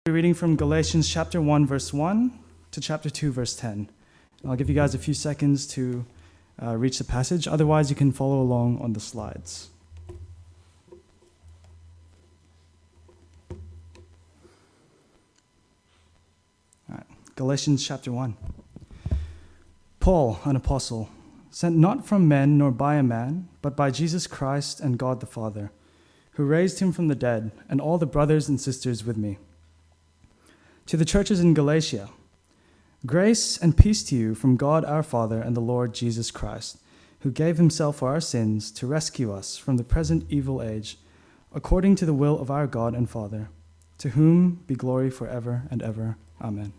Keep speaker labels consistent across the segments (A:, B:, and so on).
A: We're reading from Galatians chapter 1, verse 1 to chapter 2, verse 10. I'll give you guys a few seconds to reach the passage. Otherwise, you can follow along on the slides. All right. Galatians chapter 1. Paul, an apostle, sent not from men nor by a man, but by Jesus Christ and God the Father, who raised him from the dead, and all the brothers and sisters with me. To the churches in Galatia, grace and peace to you from God our Father and the Lord Jesus Christ, who gave himself for our sins to rescue us from the present evil age, according to the will of our God and Father, to whom be glory forever and ever. Amen.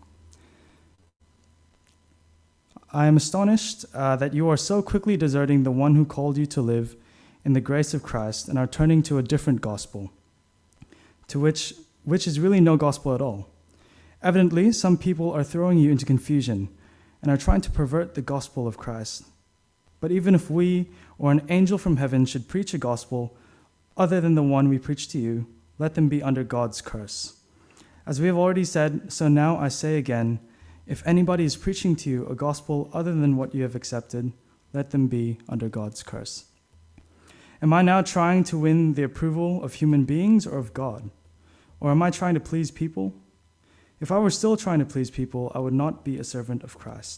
A: I am astonished that you are so quickly deserting the one who called you to live in the grace of Christ and are turning to a different gospel, which is really no gospel at all. Evidently, some people are throwing you into confusion and are trying to pervert the gospel of Christ. But even if we or an angel from heaven should preach a gospel other than the one we preach to you, let them be under God's curse. As we have already said, so now I say again, if anybody is preaching to you a gospel other than what you have accepted, let them be under God's curse. Am I now trying to win the approval of human beings or of God? Or am I trying to please people? If I were still trying to please people, I would not be a servant of Christ.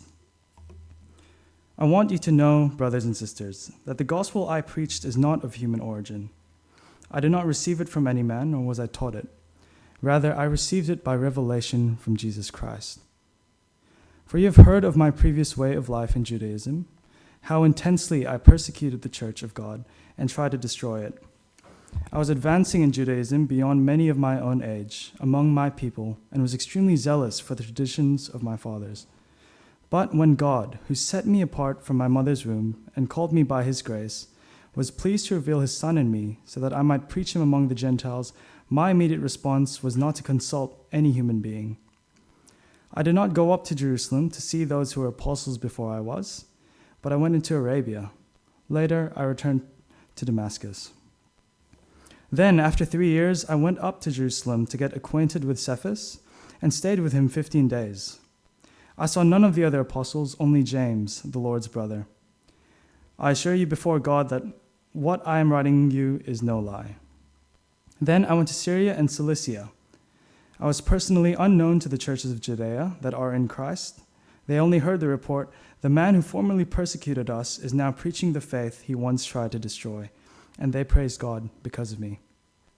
A: I want you to know, brothers and sisters, that the gospel I preached is not of human origin. I did not receive it from any man, nor was I taught it. Rather, I received it by revelation from Jesus Christ. For you have heard of my previous way of life in Judaism, how intensely I persecuted the church of God and tried to destroy it. I was advancing in Judaism beyond many of my own age, among my people, and was extremely zealous for the traditions of my fathers. But when God, who set me apart from my mother's womb and called me by his grace, was pleased to reveal his Son in me so that I might preach him among the Gentiles, my immediate response was not to consult any human being. I did not go up to Jerusalem to see those who were apostles before I was, but I went into Arabia. Later, I returned to Damascus. Then, after 3 years, I went up to Jerusalem to get acquainted with Cephas and stayed with him 15 days. I saw none of the other apostles, only James, the Lord's brother. I assure you before God that what I am writing you is no lie. Then I went to Syria and Cilicia. I was personally unknown to the churches of Judea that are in Christ. They only heard the report, the man who formerly persecuted us is now preaching the faith he once tried to destroy, and they praised God because of me.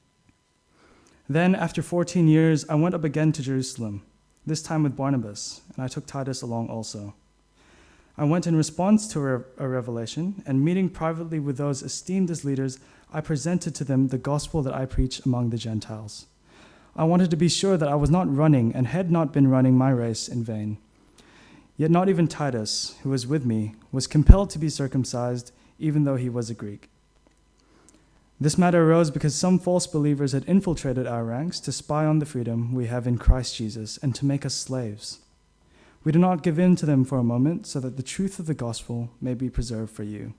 A: Then, after 14 years, I went up again to Jerusalem, this time with Barnabas, and I took Titus along also. I went in response to a revelation, and meeting privately with those esteemed as leaders, I presented to them the gospel that I preach among the Gentiles. I wanted to be sure that I was not running and had not been running my race in vain. Yet not even Titus, who was with me, was compelled to be circumcised, even though he was a Greek. This matter arose because some false believers had infiltrated our ranks to spy on the freedom we have in Christ Jesus and to make us slaves. We do not give in to them for a moment so that the truth of the gospel may be preserved for you.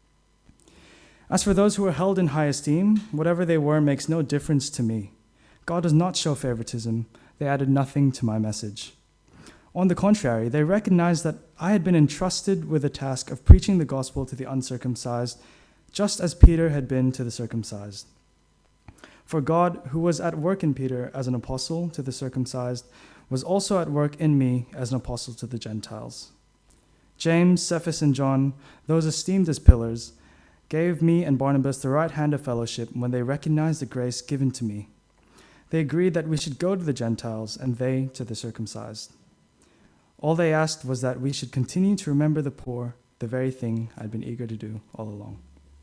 A: As for those who are held in high esteem, whatever they were makes no difference to me. God does not show favoritism. They added nothing to my message. On the contrary, they recognized that I had been entrusted with the task of preaching the gospel to the uncircumcised, just as Peter had been to the circumcised. For God, who was at work in Peter as an apostle to the circumcised, was also at work in me as an apostle to the Gentiles. James, Cephas, and John, those esteemed as pillars, gave me and Barnabas the right hand of fellowship when they recognized the grace given to me. They agreed that we should go to the Gentiles and they to the circumcised. All they asked was that we should continue to remember the poor, the very thing I'd been eager to do all along.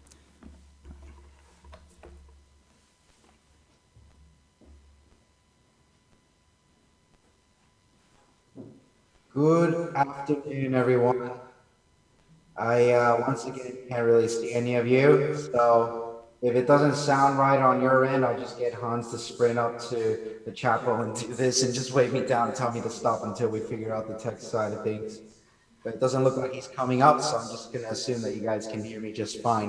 B: Good afternoon, everyone. I once again can't really see any of you, so if it doesn't sound right on your end, I'll just get Hans to sprint up to the chapel and do this and just wave me down and tell me to stop until we figure out the text side of things. But it doesn't look like he's coming up, so I'm just going to assume that you guys can hear me just fine.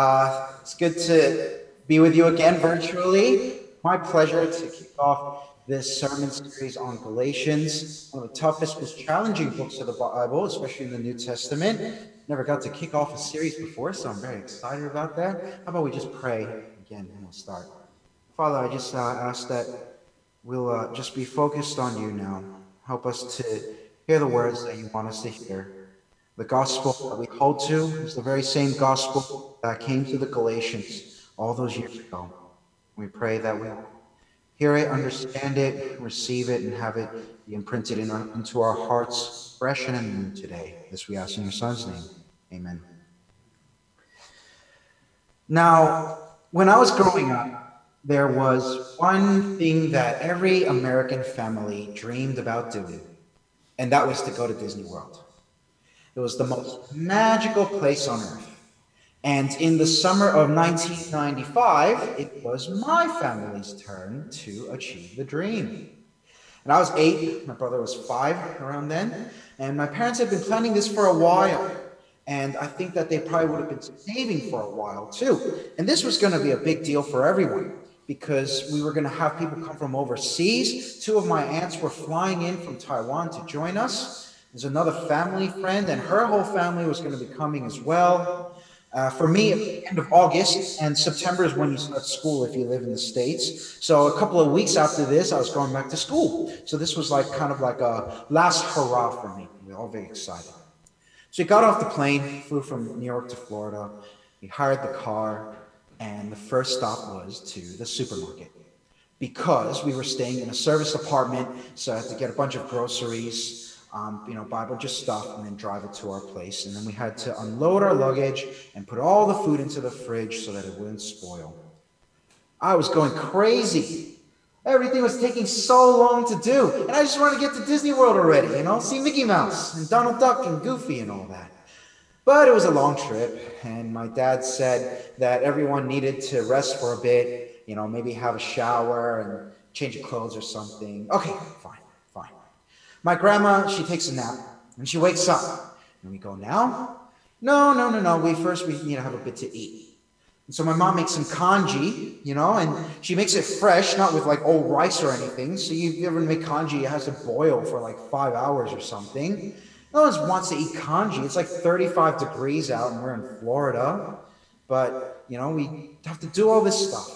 B: It's good to be with you again virtually. My pleasure to kick off this sermon series on Galatians, one of the toughest, most challenging books of the Bible, especially in the New Testament. Never got to kick off a series before, so I'm very excited about that. How about we just pray again and we'll start. Father, I just ask that we'll just be focused on you now. Help us to hear the words that you want us to hear. The gospel that we hold to is the very same gospel that came to the Galatians all those years ago. We pray that we'll hear it, understand it, receive it, and have it be imprinted into our hearts fresh and anew today. This we ask in your Son's name. Amen. Now, when I was growing up, there was one thing that every American family dreamed about doing, and that was to go to Disney World. It was the most magical place on earth. And in the summer of 1995, it was my family's turn to achieve the dream. And I was 8, my brother was 5 around then, and my parents had been planning this for a while. And I think that they probably would have been saving for a while too. And this was going to be a big deal for everyone because we were going to have people come from overseas. 2 of my aunts were flying in from Taiwan to join us. There's another family friend, and her whole family was going to be coming as well. For me, at the end of August, and September is when you start school if you live in the States. So a couple of weeks after this, I was going back to school. So this was like kind of like a last hurrah for me. We were all very excited. So we got off the plane, flew from New York to Florida. We hired the car, and the first stop was to the supermarket. Because we were staying in a service apartment, so I had to get a bunch of groceries, buy a bunch of stuff and then drive it to our place. And then we had to unload our luggage and put all the food into the fridge so that it wouldn't spoil. I was going crazy. Everything was taking so long to do. And I just wanted to get to Disney World already, see Mickey Mouse and Donald Duck and Goofy and all that. But it was a long trip, and my dad said that everyone needed to rest for a bit, maybe have a shower and change of clothes or something. Okay, fine. My grandma, she takes a nap, and she wakes up. And we go, now? No. We need to have a bit to eat. And so my mom makes some congee, and she makes it fresh, not with like old rice or anything. So you ever make congee, it has to boil for like 5 hours or something. No one wants to eat congee. It's like 35 degrees out, and we're in Florida. But, we have to do all this stuff.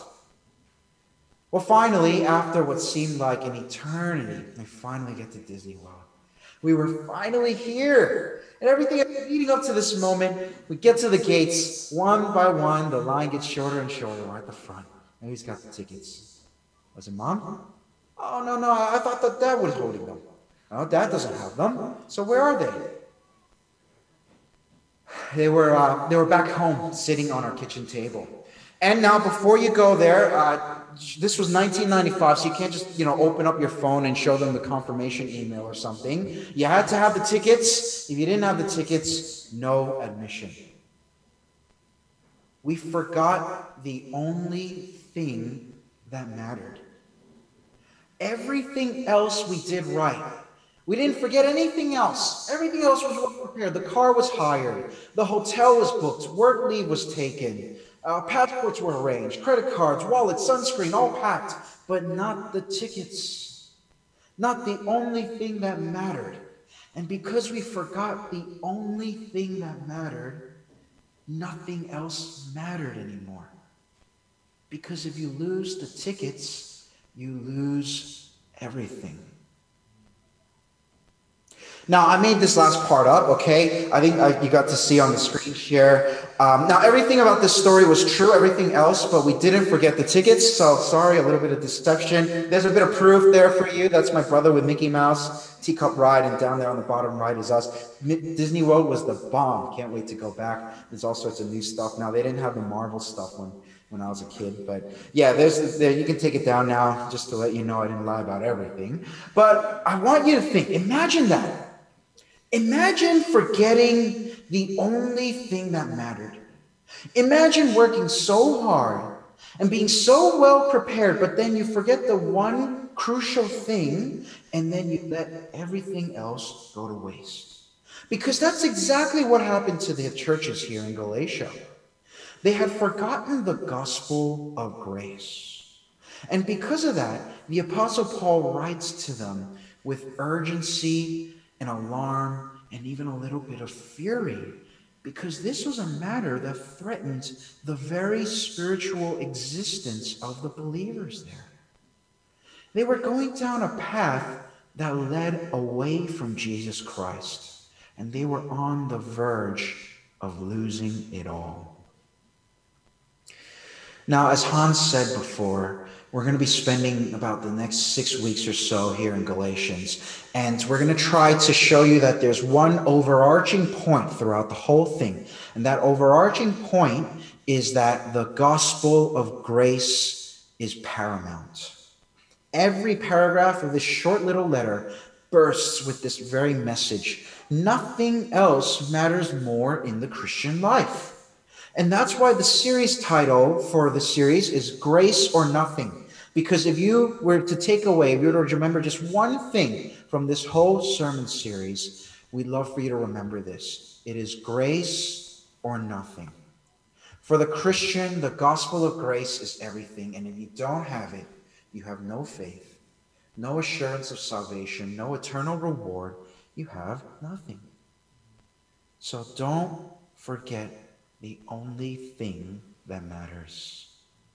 B: Well, finally, after what seemed like an eternity, we finally get to Disney World. We were finally here. And everything leading up to this moment, we get to the gates. One by one, the line gets shorter and shorter. We're at the front. And who's got the tickets? Was it Mom? Oh, no. I thought that Dad was holding them. Oh, Dad doesn't have them. So where are they? They were back home, sitting on our kitchen table. And now, before you go there, this was 1995, so you can't just, open up your phone and show them the confirmation email or something. You had to have the tickets. If you didn't have the tickets, no admission. We forgot the only thing that mattered. Everything else we did right. We didn't forget anything else. Everything else was well prepared. The car was hired. The hotel was booked. Work leave was taken. Passports were arranged, credit cards, wallets, sunscreen, all packed, but not the tickets. Not the only thing that mattered. And because we forgot the only thing that mattered, nothing else mattered anymore. Because if you lose the tickets, you lose everything. Now, I made this last part up, okay? I think you got to see on the screen share. Now, everything about this story was true, everything else, but we didn't forget the tickets, so sorry, a little bit of deception. There's a bit of proof there for you. That's my brother with Mickey Mouse, Teacup Ride, and down there on the bottom right is us. Disney World was the bomb. Can't wait to go back. There's all sorts of new stuff. Now, they didn't have the Marvel stuff when I was a kid, but yeah, there you can take it down now just to let you know I didn't lie about everything. But I want you to think, imagine that. Imagine forgetting the only thing that mattered. Imagine working so hard and being so well prepared, but then you forget the one crucial thing, and then you let everything else go to waste. Because that's exactly what happened to the churches here in Galatia. They had forgotten the gospel of grace. And because of that, the Apostle Paul writes to them with urgency and alarm and even a little bit of fury, because this was a matter that threatened the very spiritual existence of the believers there. They were going down a path that led away from Jesus Christ, and they were on the verge of losing it all. Now, as Hans said before, we're going to be spending about the next 6 weeks or so here in Galatians, and we're going to try to show you that there's one overarching point throughout the whole thing, and that overarching point is that the gospel of grace is paramount. Every paragraph of this short little letter bursts with this very message. Nothing else matters more in the Christian life. And that's why the series title for the series is Grace or Nothing. Because if you were to take away, if you were to remember just one thing from this whole sermon series, we'd love for you to remember this. It is grace or nothing. For the Christian, the gospel of grace is everything. And if you don't have it, you have no faith, no assurance of salvation, no eternal reward. You have nothing. So don't forget the only thing that matters.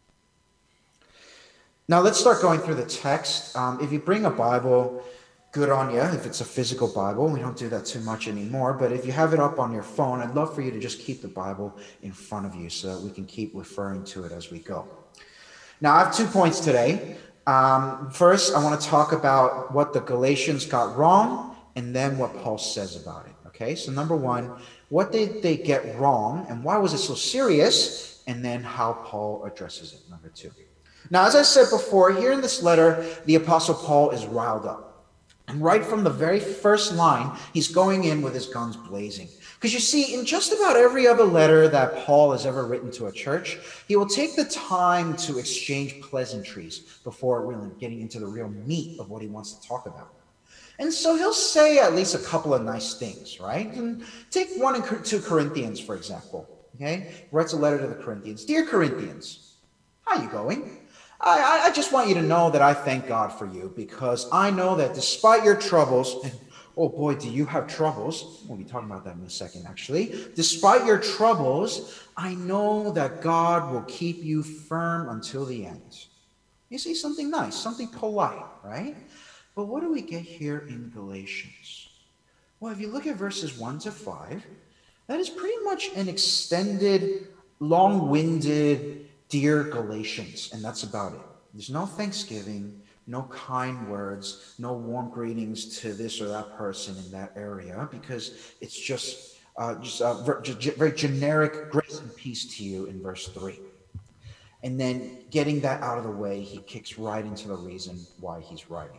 B: Now let's start going through the text. If you bring a Bible, good on you. If it's a physical Bible, we don't do that too much anymore. But if you have it up on your phone, I'd love for you to just keep the Bible in front of you so that we can keep referring to it as we go. Now I have 2 points today. First, I want to talk about what the Galatians got wrong and then what Paul says about it. Okay, so number one, what did they get wrong and why was it so serious? And then how Paul addresses it, number two. Now, as I said before, here in this letter, the Apostle Paul is riled up. And right from the very first line, he's going in with his guns blazing. Because you see, in just about every other letter that Paul has ever written to a church, he will take the time to exchange pleasantries before really getting into the real meat of what he wants to talk about. And so he'll say at least a couple of nice things, right? And take 1 and 2 Corinthians, for example. Okay? He writes a letter to the Corinthians. Dear Corinthians, how are you going? I just want you to know that I thank God for you because I know that despite your troubles, and oh boy, do you have troubles. We'll be talking about that in a second, actually. Despite your troubles, I know that God will keep you firm until the end. You see, something nice, something polite, right? But what do we get here in Galatians? Well, if you look at verses 1 to 5, that is pretty much an extended, long-winded, dear Galatians, and that's about it. There's no thanksgiving, no kind words, no warm greetings to this or that person in that area, because it's just very generic grace and peace to you in verse 3. And then getting that out of the way, he kicks right into the reason why he's writing.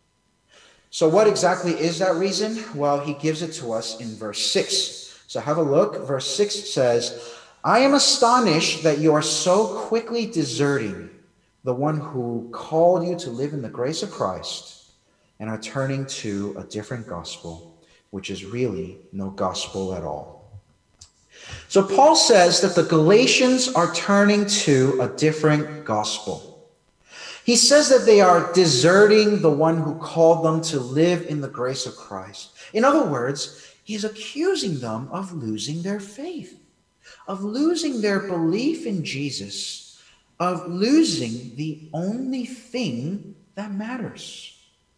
B: So what exactly is that reason? Well, he gives it to us in verse 6. So have a look. Verse 6 says, I am astonished that you are so quickly deserting the one who called you to live in the grace of Christ and are turning to a different gospel, which is really no gospel at all. So Paul says that the Galatians are turning to a different gospel. He says that they are deserting the one who called them to live in the grace of Christ. In other words, he is accusing them of losing their faith, of losing their belief in Jesus, of losing the only thing that matters.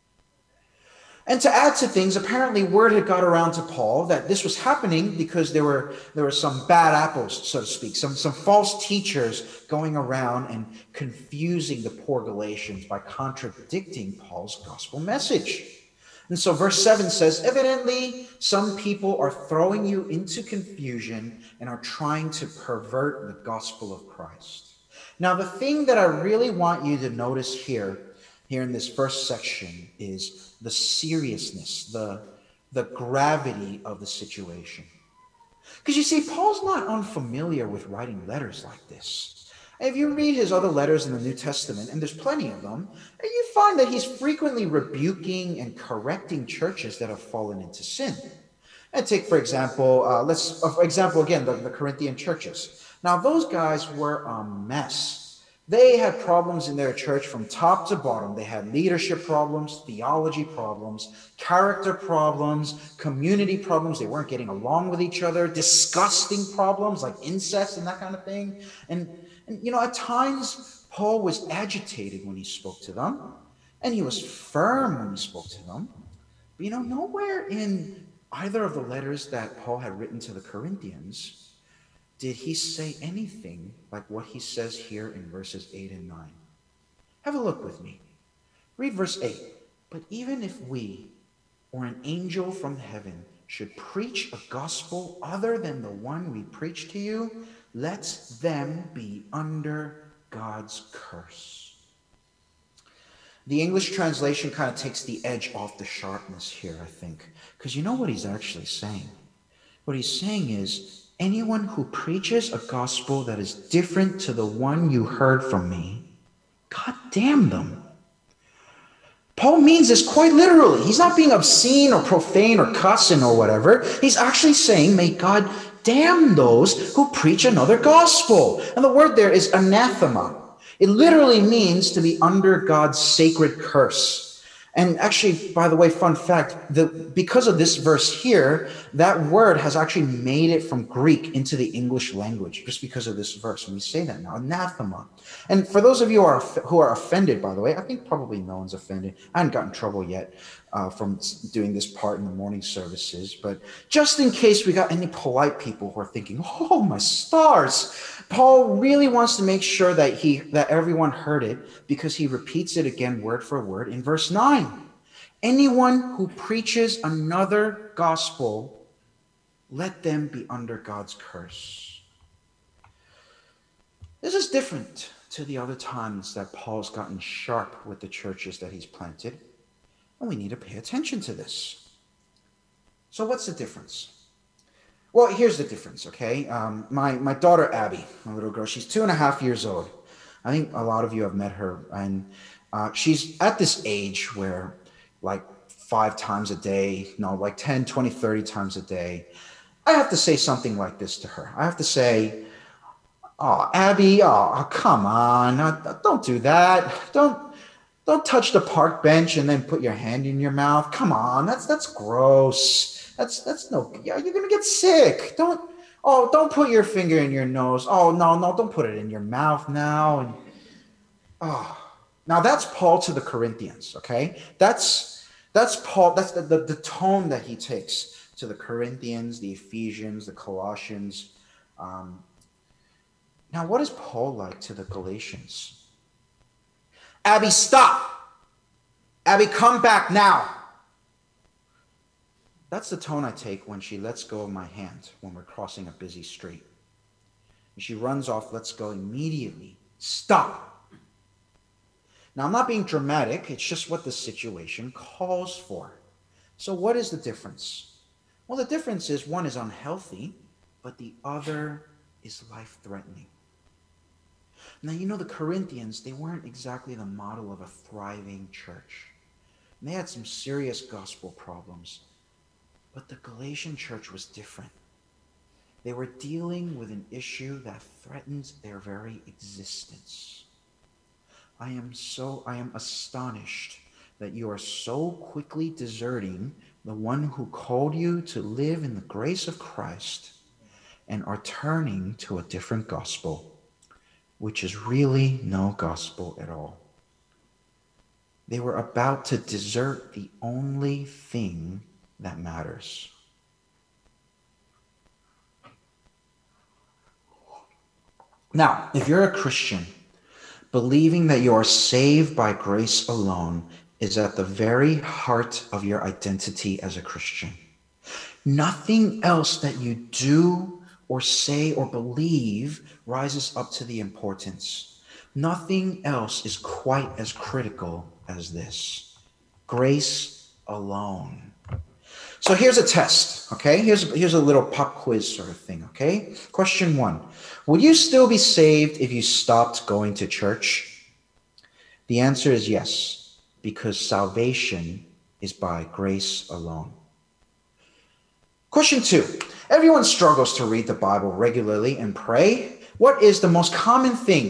B: And to add to things, apparently word had got around to Paul that this was happening because there were some bad apples, so to speak, some false teachers going around and confusing the poor Galatians by contradicting Paul's gospel message. And so verse 7 says, evidently, some people are throwing you into confusion and are trying to pervert the gospel of Christ. Now, the thing that I really want you to notice here in this first section is the seriousness, the gravity of the situation. Because you see, Paul's not unfamiliar with writing letters like this. If you read his other letters in the New Testament, and there's plenty of them, you find that he's frequently rebuking and correcting churches that have fallen into sin. And take, for example, again, the Corinthian churches. Now, those guys were a mess. They had problems in their church from top to bottom. They had leadership problems, theology problems, character problems, community problems. They weren't getting along with each other, disgusting problems like incest and that kind of thing. And at times, Paul was agitated when he spoke to them, and he was firm when he spoke to them. But nowhere in either of the letters that Paul had written to the Corinthians did he say anything like what he says here in verses 8 and 9. Have a look with me. Read verse 8. But even if we or an angel from heaven should preach a gospel other than the one we preach to you, let them be under God's curse. The English translation kind of takes the edge off the sharpness here, I think, because you know what he's actually saying? What he's saying is, anyone who preaches a gospel that is different to the one you heard from me, God damn them. Paul means this quite literally. He's not being obscene or profane or cussing or whatever. He's actually saying, may God damn those who preach another gospel. And the word there is anathema. It literally means to be under God's sacred curse. And actually, by the way, fun fact, because of this verse here, that word has actually made it from Greek into the English language, just because of this verse. And we say that now, anathema. And for those of you who are offended, by the way, I think probably no one's offended. I haven't gotten in trouble yet from doing this part in the morning services. But just in case we got any polite people who are thinking, oh, my stars, Paul really wants to make sure that everyone heard it, because he repeats it again word for word in verse 9. Anyone who preaches another gospel, let them be under God's curse. This is different to the other times that Paul's gotten sharp with the churches that he's planted, and we need to pay attention to this. So what's the difference? Well, here's the difference, okay? My daughter, Abby, my little girl, she's 2.5 years old. I think a lot of you have met her. And she's at this age where like 5 times a day, like 10, 20, 30 times a day, I have to say something like this to her. I have to say, oh, Abby, oh, come on. Don't do that. Don't touch the park bench and then put your hand in your mouth. Come on, that's gross. That's no, yeah, you're gonna get sick. Don't put your finger in your nose. Oh, no, don't put it in your mouth now. And now that's Paul to the Corinthians, okay? That's Paul, that's the tone that he takes to the Corinthians, the Ephesians, the Colossians. Now, what is Paul like to the Galatians? Abby, stop. Abby, come back now. That's the tone I take when she lets go of my hand when we're crossing a busy street. And she runs off, lets go immediately. Stop. Now, I'm not being dramatic. It's just what the situation calls for. So what is the difference? Well, the difference is one is unhealthy, but the other is life-threatening. Now, the Corinthians, they weren't exactly the model of a thriving church. And they had some serious gospel problems. But the Galatian church was different. They were dealing with an issue that threatened their very existence. I am astonished that you are so quickly deserting the one who called you to live in the grace of Christ and are turning to a different gospel, which is really no gospel at all. They were about to desert the only thing that matters. Now, if you're a Christian, believing that you are saved by grace alone is at the very heart of your identity as a Christian. Nothing else that you do or say or believe rises up to the importance. Nothing else is quite as critical as this. Grace alone. So here's a test, okay? Here's a little pop quiz sort of thing, okay? Question 1. Would you still be saved if you stopped going to church? The answer is yes, because salvation is by grace alone. Question 2. Everyone struggles to read the Bible regularly and pray. What is the most common thing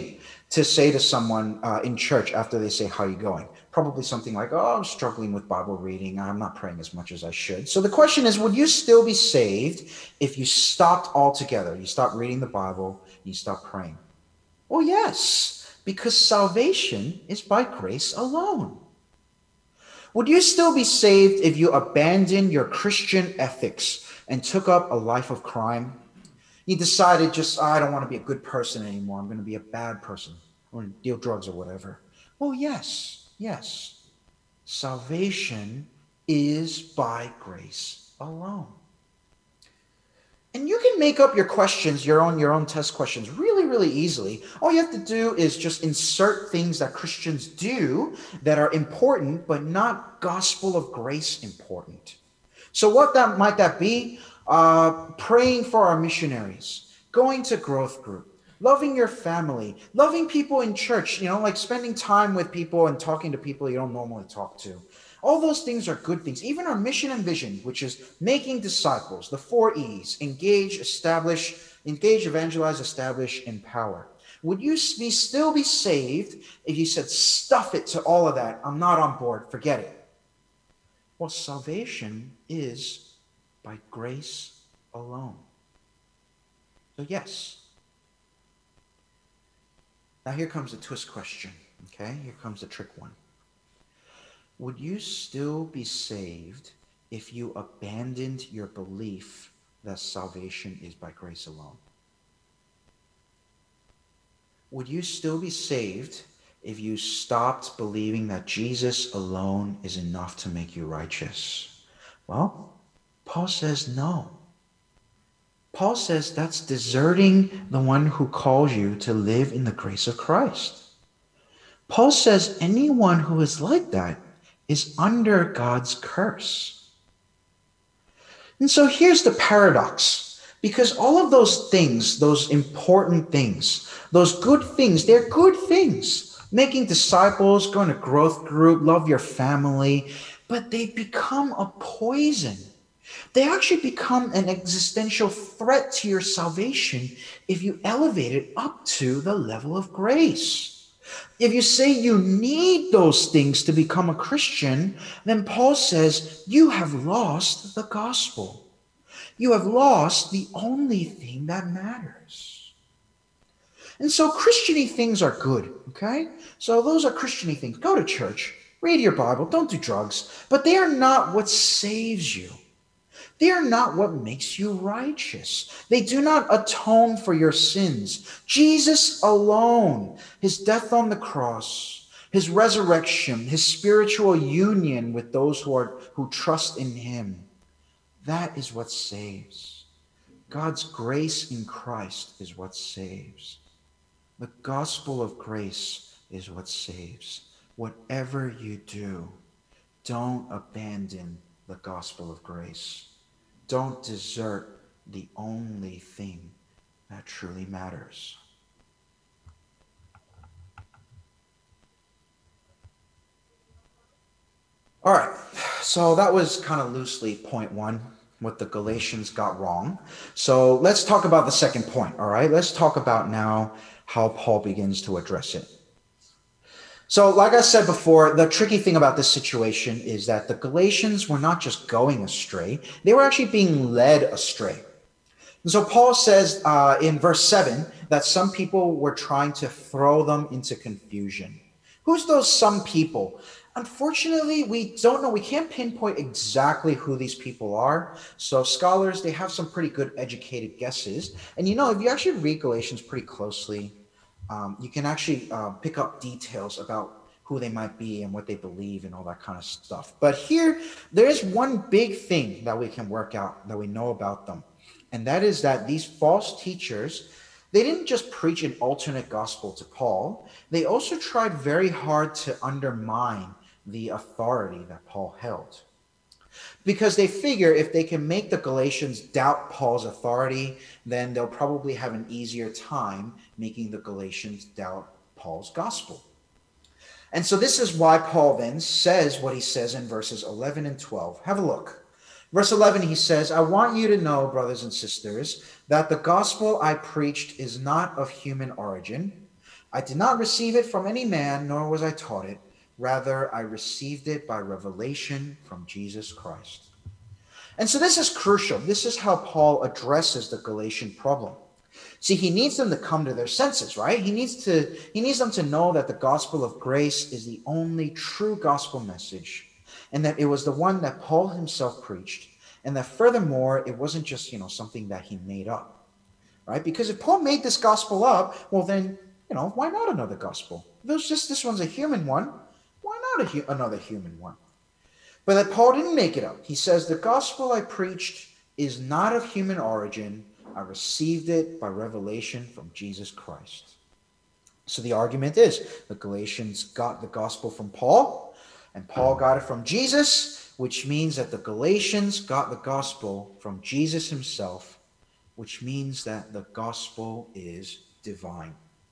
B: to say to someone in church after they say, how are you going? Probably something like, oh, I'm struggling with Bible reading. I'm not praying as much as I should. So the question is, would you still be saved if you stopped altogether? You stopped reading the Bible, you stopped praying? Well, yes, because salvation is by grace alone. Would you still be saved if you abandoned your Christian ethics and took up a life of crime? You decided just, I don't want to be a good person anymore. I'm going to be a bad person. I'm going to deal drugs or whatever. Well, yes, yes. Salvation is by grace alone. And you can make up your questions, your own test questions really, really easily. All you have to do is just insert things that Christians do that are important, but not gospel of grace important. So what might that be? Praying for our missionaries, going to growth group, loving your family, loving people in church, like spending time with people and talking to people you don't normally talk to. All those things are good things. Even our mission and vision, which is making disciples, the 4 E's: engage, evangelize, establish, empower. Would you still be saved if you said, stuff it to all of that? I'm not on board. Forget it. Well, salvation is by grace alone. So yes. Now here comes the twist question. Okay, here comes the trick one. Would you still be saved if you abandoned your belief that salvation is by grace alone? Would you still be saved if you stopped believing that Jesus alone is enough to make you righteous? Well, Paul says no. Paul says that's deserting the one who calls you to live in the grace of Christ. Paul says anyone who is like that is under God's curse. And so here's the paradox. Because all of those things, those important things, those good things, they're good things. Making disciples, going to growth group, love your family, but they become a poison. They actually become an existential threat to your salvation if you elevate it up to the level of grace. If you say you need those things to become a Christian, then Paul says you have lost the gospel. You have lost the only thing that matters. And so Christian-y things are good, okay? So those are Christian-y things. Go to church, read your Bible, don't do drugs, but they are not what saves you. They are not what makes you righteous. They do not atone for your sins. Jesus alone, his death on the cross, his resurrection, his spiritual union with those who trust in him, that is what saves. God's grace in Christ is what saves. The gospel of grace is what saves. Whatever you do, don't abandon the gospel of grace. Don't desert the only thing that truly matters. All right, so that was kind of loosely point one, what the Galatians got wrong. So let's talk about the second point, all right? Let's talk about now how Paul begins to address it. So like I said before, the tricky thing about this situation is that the Galatians were not just going astray, they were actually being led astray. And so Paul says in verse 7 that some people were trying to throw them into confusion. Who's those some people? Unfortunately, we don't know. We can't pinpoint exactly who these people are. So scholars, they have some pretty good educated guesses. And if you actually read Galatians pretty closely, you can actually pick up details about who they might be and what they believe and all that kind of stuff. But here, there is one big thing that we can work out, that we know about them. And that is that these false teachers, they didn't just preach an alternate gospel to Paul. They also tried very hard to undermine the authority that Paul held. Because they figure if they can make the Galatians doubt Paul's authority, then they'll probably have an easier time making the Galatians doubt Paul's gospel. And so this is why Paul then says what he says in verses 11 and 12. Have a look. Verse 11, he says, I want you to know, brothers and sisters, that the gospel I preached is not of human origin.
C: I did not receive it from any man, nor was I taught it. Rather, I received it by revelation from Jesus Christ. And so this is crucial. This is how Paul addresses the Galatian problem. See, he needs them to come to their senses, right? He needs them to know that the gospel of grace is the only true gospel message, and that it was the one that Paul himself preached, and that furthermore, it wasn't just, something that he made up, right? Because if Paul made this gospel up, well then, why not another gospel? If it was just this one's a human one, why not another human one? But that Paul didn't make it up. He says, the gospel I preached is not of human origin. I received it by revelation from Jesus Christ. So the argument is the Galatians got the gospel from Paul, and Paul got it from Jesus, which means that the Galatians got the gospel from Jesus himself, which means that the gospel is divine.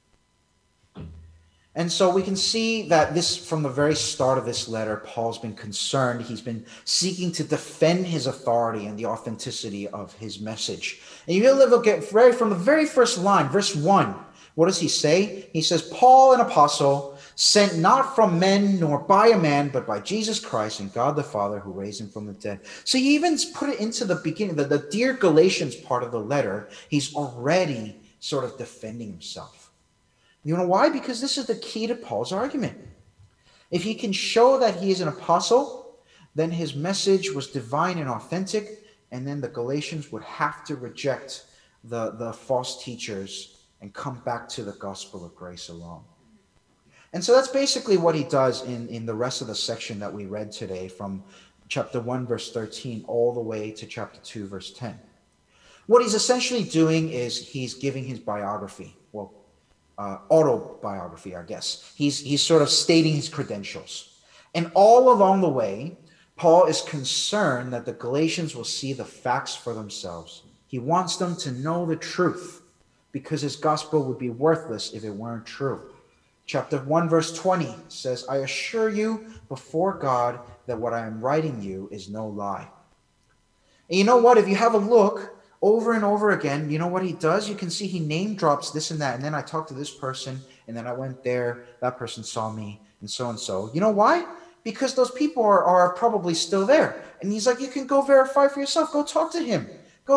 C: And so we can see that this, from the very start of this letter, Paul's been concerned. He's been seeking to defend his authority and the authenticity of his message. And you look at from the very first line, verse 1, what does he say? He says, Paul, an apostle, sent not from men nor by a man, but by Jesus Christ and God the Father who raised him from the dead. So he even put it into the beginning, the Dear Galatians part of the letter. He's already sort of defending himself. You know why? Because this is the key to Paul's argument. If he can show that he is an apostle, then his message was divine and authentic, and then the Galatians would have to reject the false teachers and come back to the gospel of grace alone. And so that's basically what he does in the rest of the section that we read today, from chapter 1, verse 13, all the way to chapter 2, verse 10. What he's essentially doing is he's giving his biography. Well, autobiography, I guess. He's sort of stating his credentials. And all along the way, Paul is concerned that the Galatians will see the facts for themselves. He wants them to know the truth, because his gospel would be worthless if it weren't true. Chapter 1, verse 20 says, I assure you before God that what I am writing you is no lie. And you know what? If you have a look, over and over again, you know what he does? You can see he name drops this and that. And then I talked to this person, and then I went there. That person saw me, and so and so. You know why? Because those people are probably still there. And he's like, you can go verify for yourself. Go talk to him.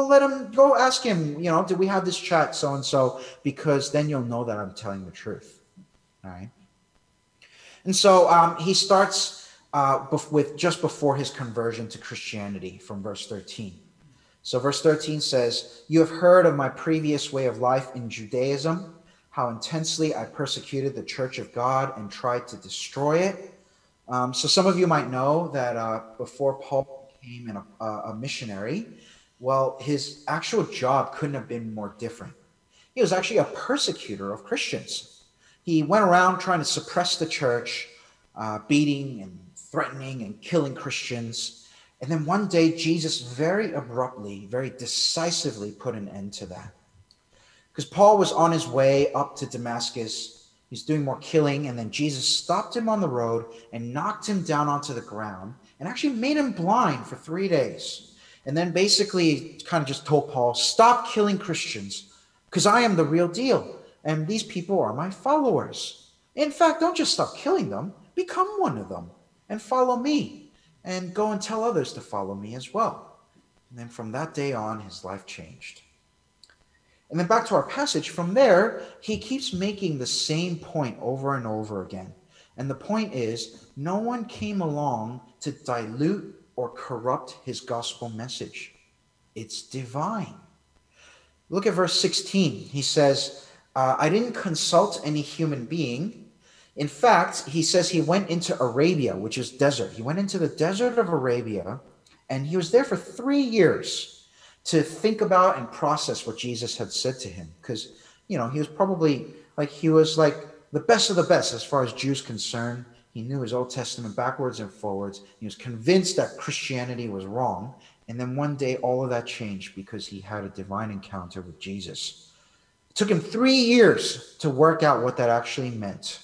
C: Go ask him, did we have this chat, so and so? Because then you'll know that I'm telling the truth. All right. And so he starts with just before his conversion to Christianity from verse 13. So verse 13 says, you have heard of my previous way of life in Judaism, how intensely I persecuted the church of God and tried to destroy it. So some of you might know that before Paul became a missionary, well, his actual job couldn't have been more different. He was actually a persecutor of Christians. He went around trying to suppress the church, beating and threatening and killing Christians. And then one day, Jesus very abruptly, very decisively put an end to that. Because Paul was on his way up to Damascus. He's doing more killing. And then Jesus stopped him on the road and knocked him down onto the ground and actually made him blind for 3 days. And then basically kind of just told Paul, stop killing Christians, because I am the real deal. And these people are my followers. In fact, don't just stop killing them. Become one of them and follow me. And go and tell others to follow me as well. And then from that day on, his life changed. And then back to our passage, from there, he keeps making the same point over and over again. And the point is, no one came along to dilute or corrupt his gospel message. It's divine. Look at verse 16. He says, I didn't consult any human being. In fact, he says he went into Arabia, which is desert. He went into the desert of Arabia, and he was there for 3 years to think about and process what Jesus had said to him. Because, he was probably he was the best of the best as far as Jews concerned. He knew his Old Testament backwards and forwards. He was convinced that Christianity was wrong. And then one day, all of that changed because he had a divine encounter with Jesus. It took him 3 years to work out what that actually meant.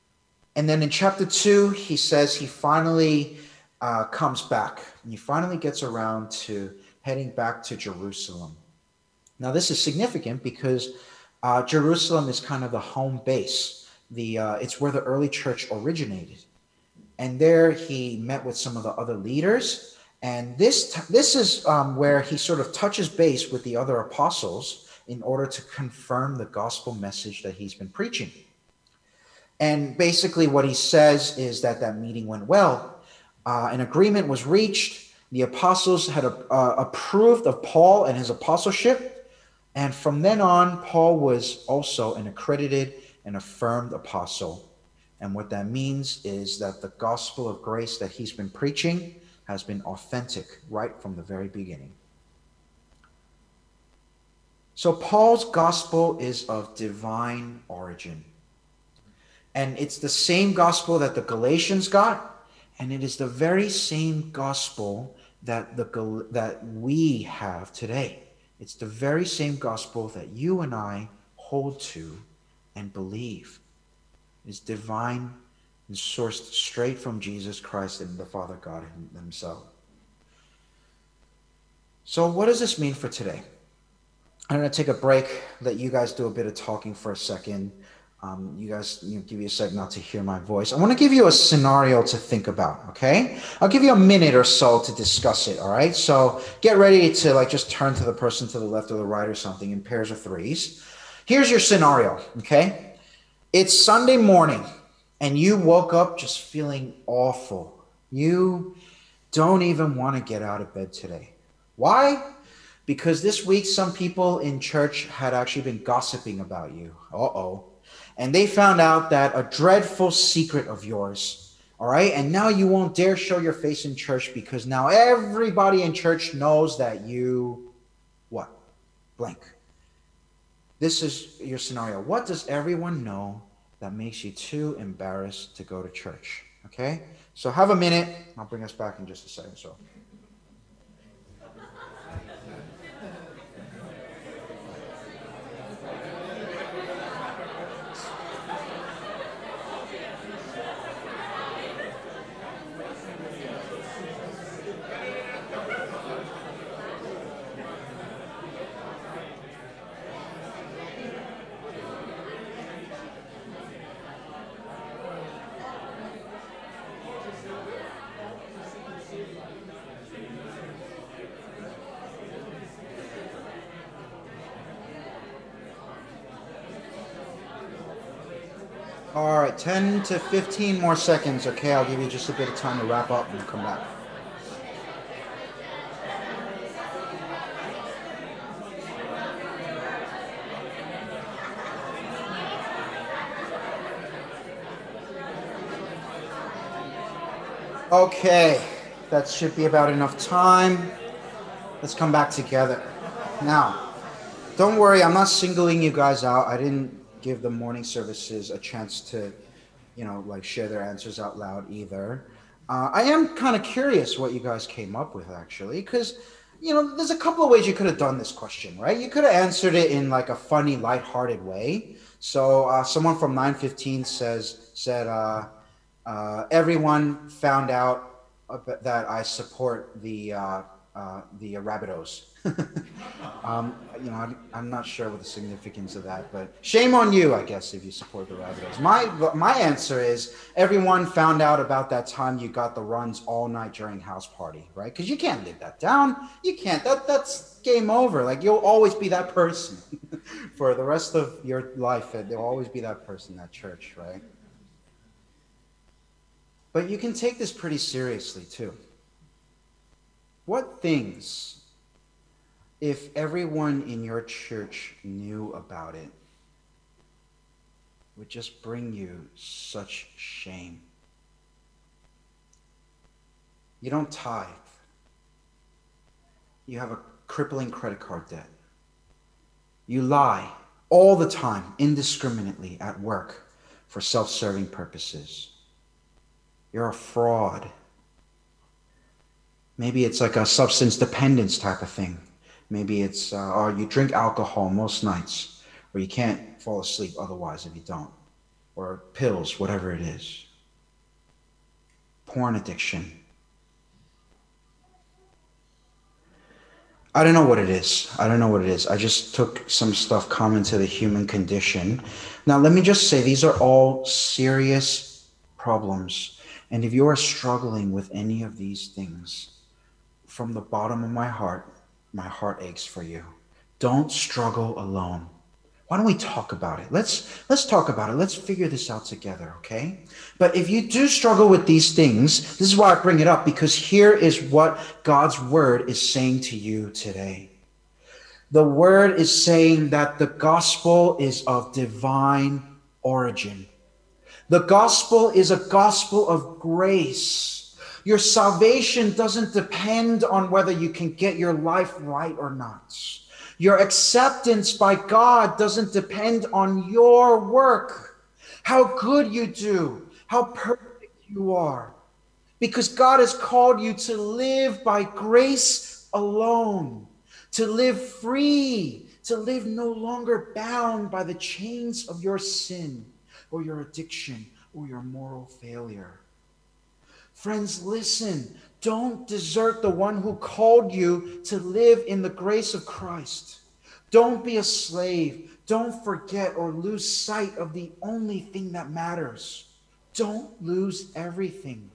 C: And then in chapter 2, he says he finally comes back. And he finally gets around to heading back to Jerusalem. Now, this is significant because Jerusalem is kind of the home base it's where the early church originated. And there he met with some of the other leaders. And this is where he sort of touches base with the other apostles in order to confirm the gospel message that he's been preaching. And basically what he says is that that meeting went well. An agreement was reached. The apostles had approved of Paul and his apostleship. And from then on, Paul was also an accredited and affirmed apostle. And what that means is that the gospel of grace that he's been preaching has been authentic right from the very beginning. So Paul's gospel is of divine origin. And it's the same gospel that the Galatians got, and it is the very same gospel that we have today. It's the very same gospel that you and I hold to and believe. It's divine and sourced straight from Jesus Christ and the Father God himself. So what does this mean for today? I'm going to take a break, let you guys do a bit of talking for a second. You guys give you a second not to hear my voice. I want to give you a scenario to think about, okay? I'll give you a minute or so to discuss it, all right? So get ready to just turn to the person to the left or the right or something in pairs or threes. Here's your scenario, okay? It's Sunday morning and you woke up just feeling awful. You don't even want to get out of bed today. Why? Because this week some people in church had actually been gossiping about you. Uh-oh. And they found out that a dreadful secret of yours, all right? And now you won't dare show your face in church because now everybody in church knows that you, what? Blank. This is your scenario. What does everyone know that makes you too embarrassed to go to church? Okay? So have a minute. I'll bring us back in just a second. So. All right, 10 to 15 more seconds, okay? I'll give you just a bit of time to wrap up and we'll come back. Okay, that should be about enough time. Let's come back together. Now, don't worry, I'm not singling you guys out. I didn't give the morning services a chance to, share their answers out loud either. I am kind of curious what you guys came up with, actually, because, there's a couple of ways you could have done this question, right? You could have answered it in like a funny, lighthearted way. So someone from 915 said, everyone found out that I support the Rabbitohs. I'm not sure what the significance of that, but shame on you, I guess, if you support the Rabbitohs. My answer is everyone found out about that time you got the runs all night during house party, right? Because you can't live that down. You can't. That's game over. Like, you'll always be that person for the rest of your life. There'll always be that person at church, right? But you can take this pretty seriously too. What things, if everyone in your church knew about it, would just bring you such shame? You don't tithe. You have a crippling credit card debt. You lie all the time, indiscriminately at work for self-serving purposes. You're a fraud. Maybe it's like a substance dependence type of thing. Maybe it's, or you drink alcohol most nights, or you can't fall asleep otherwise if you don't. Or pills, whatever it is. Porn addiction. I don't know what it is. I don't know what it is. I just took some stuff common to the human condition. Now, let me just say these are all serious problems. And if you are struggling with any of these things, from the bottom of my heart aches for you. Don't struggle alone. Why don't we talk about it? Let's talk about it. Let's figure this out together, okay? But if you do struggle with these things, this is why I bring it up, because here is what God's word is saying to you today. The word is saying that the gospel is of divine origin. The gospel is a gospel of grace. Your salvation doesn't depend on whether you can get your life right or not. Your acceptance by God doesn't depend on your work, how good you do, how perfect you are. Because God has called you to live by grace alone, to live free, to live no longer bound by the chains of your sin or your addiction or your moral failure. Friends, listen. Don't desert the one who called you to live in the grace of Christ. Don't be a slave. Don't forget or lose sight of the only thing that matters. Don't lose everything.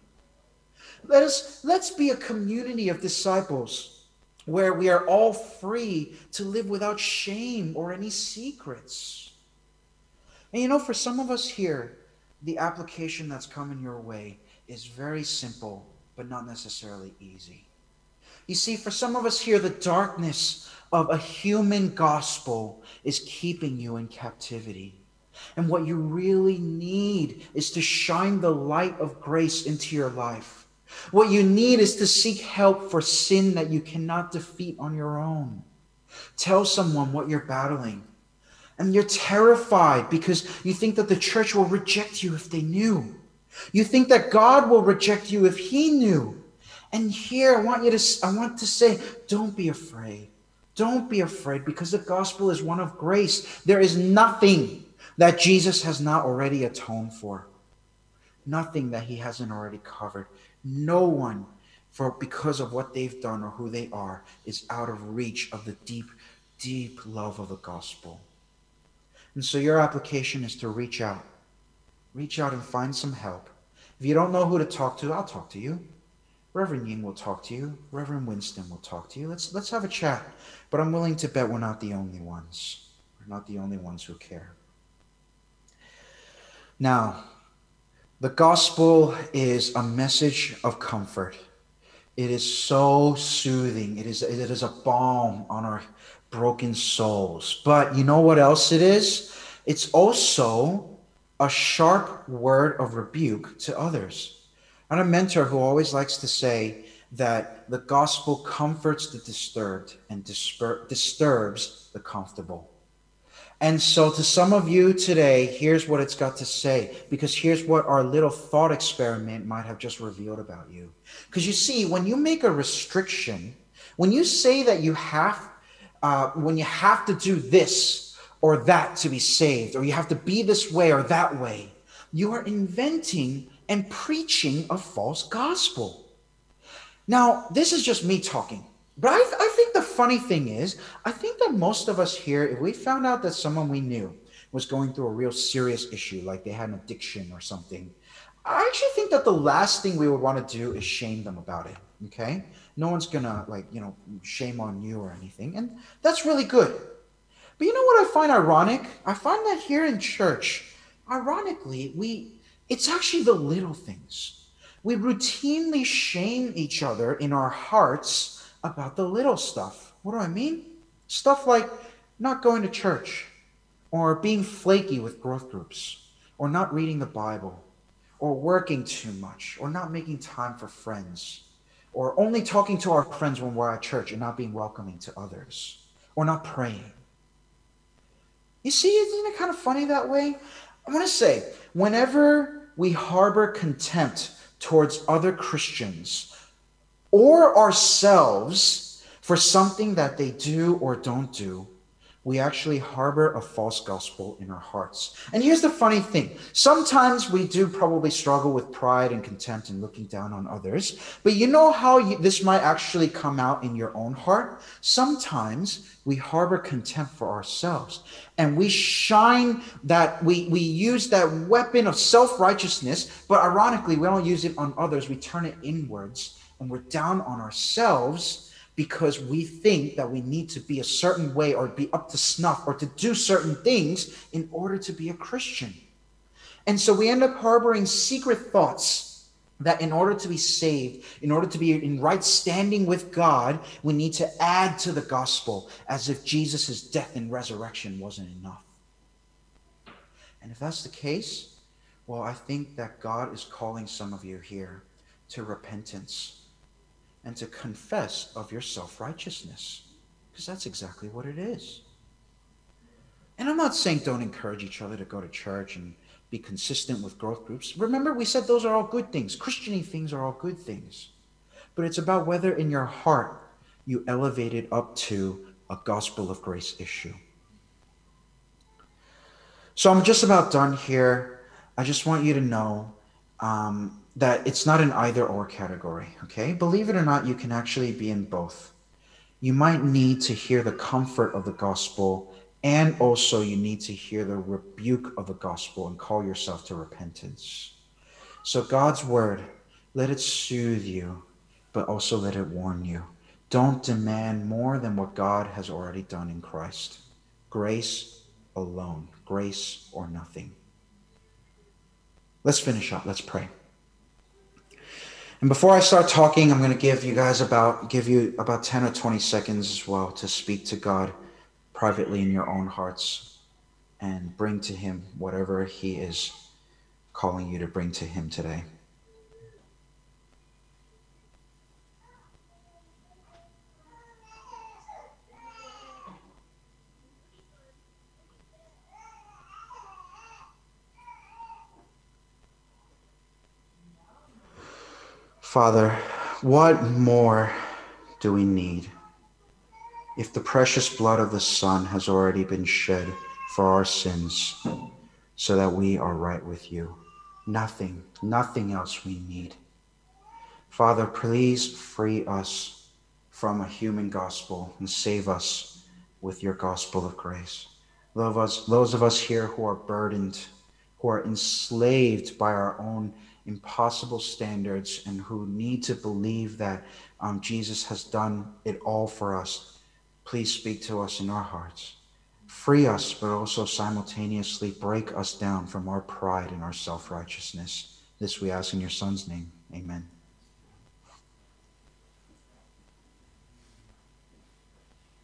C: Let's be a community of disciples where we are all free to live without shame or any secrets. And you know, for some of us here, the application that's coming your way is very simple, but not necessarily easy. You see, for some of us here, the darkness of a human gospel is keeping you in captivity. And what you really need is to shine the light of grace into your life. What you need is to seek help for sin that you cannot defeat on your own. Tell someone what you're battling. And you're terrified because you think that the church will reject you if they knew. You think that God will reject you if he knew. And here I want to say, don't be afraid. Don't be afraid, because the gospel is one of grace. There is nothing that Jesus has not already atoned for. Nothing that he hasn't already covered. No one, because of what they've done or who they are, is out of reach of the deep, deep love of the gospel. And so your application is to reach out. Reach out and find some help. If you don't know who to talk to, I'll talk to you. Reverend Ying will talk to you. Reverend Winston will talk to you. Let's have a chat. But I'm willing to bet we're not the only ones. We're not the only ones who care. Now, the gospel is a message of comfort. It is so soothing. It is a balm on our broken souls. But you know what else it is? It's also a sharp word of rebuke to others. I have a mentor who always likes to say that the gospel comforts the disturbed and disturbs the comfortable. And so to some of you today, here's what it's got to say, because here's what our little thought experiment might have just revealed about you. Because you see, when you make a restriction, when you say that when you have to do this or that to be saved, or you have to be this way or that way, you are inventing and preaching a false gospel. Now, this is just me talking. But I think the funny thing is, I think that most of us here, if we found out that someone we knew was going through a real serious issue, like they had an addiction or something, I actually think that the last thing we would want to do is shame them about it, okay? No one's gonna, shame on you or anything, and that's really good. But you know what I find ironic? I find that here in church, ironically, it's actually the little things. We routinely shame each other in our hearts about the little stuff. What do I mean? Stuff like not going to church, or being flaky with growth groups, or not reading the Bible, or working too much, or not making time for friends, or only talking to our friends when we're at church and not being welcoming to others, or not praying. You see, isn't it kind of funny that way? I want to say, whenever we harbor contempt towards other Christians or ourselves for something that they do or don't do, we actually harbor a false gospel in our hearts. And here's the funny thing. Sometimes we do probably struggle with pride and contempt and looking down on others. But you know how this might actually come out in your own heart? Sometimes we harbor contempt for ourselves. And we shine that, we use that weapon of self-righteousness, but ironically, we don't use it on others. We turn it inwards, and we're down on ourselves because we think that we need to be a certain way or be up to snuff or to do certain things in order to be a Christian. And so we end up harboring secret thoughts that in order to be saved, in order to be in right standing with God, we need to add to the gospel as if Jesus' death and resurrection wasn't enough. And if that's the case, well, I think that God is calling some of you here to repentance and to confess of your self-righteousness, because that's exactly what it is. And I'm not saying don't encourage each other to go to church and be consistent with growth groups. Remember, we said those are all good things. Christian-y things are all good things. But it's about whether in your heart you elevate it up to a gospel of grace issue. So I'm just about done here. I just want you to know that it's not an either or category, okay? Believe it or not, you can actually be in both. You might need to hear the comfort of the gospel, and also you need to hear the rebuke of the gospel and call yourself to repentance. So God's word, let it soothe you, but also let it warn you. Don't demand more than what God has already done in Christ. Grace alone, grace or nothing. Let's finish up. Let's pray. And before I start talking, I'm going to give you about 10 or 20 seconds as well to speak to God privately in your own hearts and bring to him whatever he is calling you to bring to him today. Father, what more do we need if the precious blood of the Son has already been shed for our sins so that we are right with you? Nothing else we need. Father, please free us from a human gospel and save us with your gospel of grace. Those of us here who are burdened, who are enslaved by our own impossible standards and who need to believe that Jesus has done it all for us, please speak to us in our hearts. Free us, but also simultaneously break us down from our pride and our self-righteousness. This we ask in your Son's name. Amen.